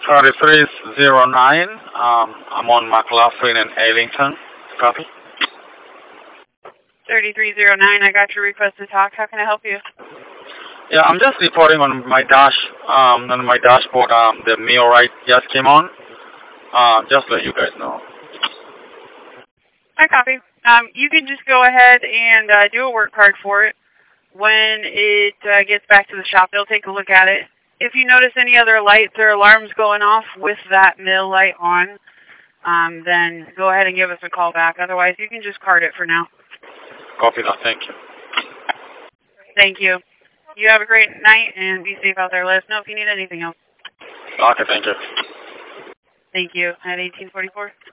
3309. I'm on McLaughlin and Arlington. Copy. 3309, I got your request to talk. How can I help you? Yeah, I'm just reporting on my dashboard. The meal right just came on. Just let you guys know. I copy. You can just go ahead and do a work card for it. When it gets back to the shop, they'll take a look at it. If you notice any other lights or alarms going off with that mill light on, then go ahead and give us a call back. Otherwise, you can just card it for now. Copy that. Thank you. Thank you. You have a great night and be safe out there. Let us know if you need anything else. Okay, thank you. Thank you. At 1844.